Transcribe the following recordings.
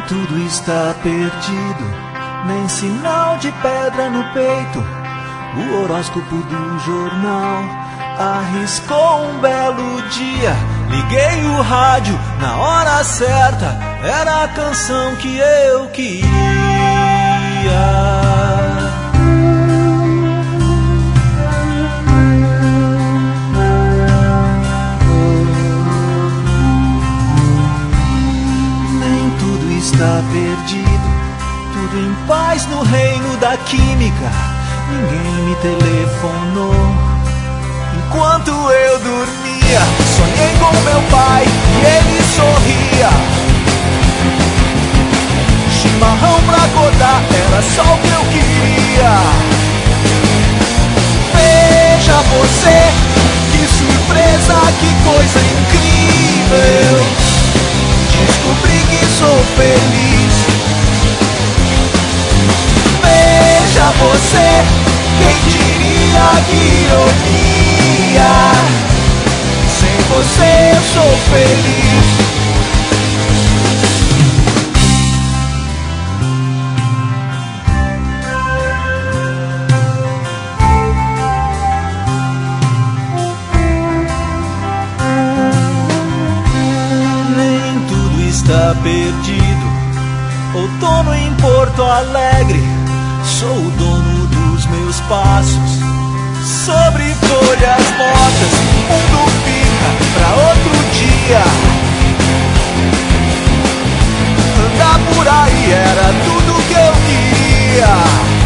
tudo está perdido, nem sinal de pedra no peito. O horóscopo do jornal arriscou um belo dia. Liguei o rádio na hora certa, era a canção que eu queria. Está perdido, tudo em paz no reino da química. Ninguém me telefonou enquanto eu dormia. Sonhei com meu pai e ele sorria. Chimarrão pra acordar era só o que eu queria. Veja você, que surpresa, que coisa incrível. Descobri que sou feliz. Veja você, quem diria que ironia. Sem você eu sou feliz. Está perdido, outono em Porto Alegre. Sou o dono dos meus passos sobre folhas mortas. O mundo fica pra outro dia. Andar por aí era tudo que eu queria.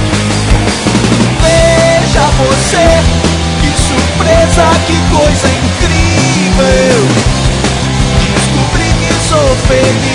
Veja você, que surpresa, que coisa incrível. Descobri que sou feliz.